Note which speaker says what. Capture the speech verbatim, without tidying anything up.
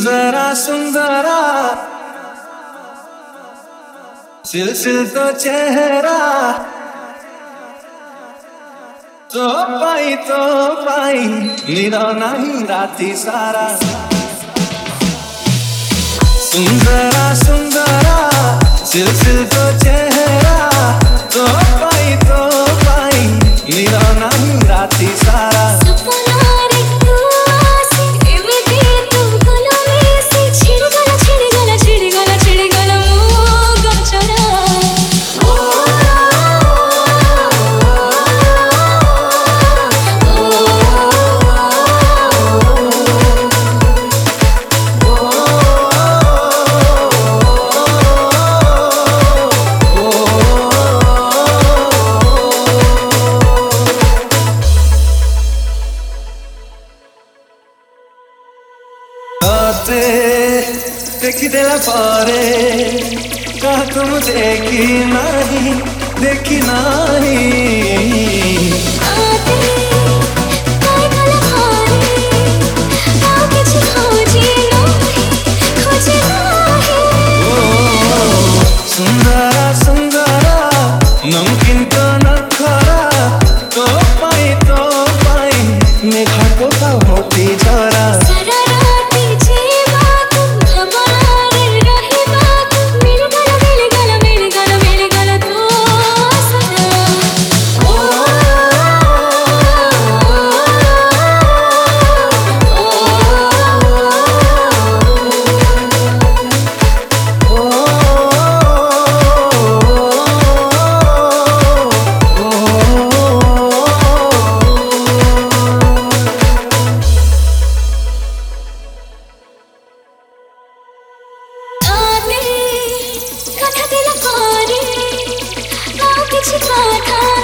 Speaker 1: सुंदरा सुंदरा सिलसिल तो चेहरा तो पाई तो पाई नीरा नहीं राती सारा सुंदरा सुंदरा सिलसिल तो चेहरा तो पाई तो पाई नीरा नहीं राती सारा देखी देला पारे कहा तुम देखी नहीं देखी नहीं सुंदरा सुंदरा नमकीन तो नखरा तो पाई तो पाई मेघा को का होती जरा
Speaker 2: Kata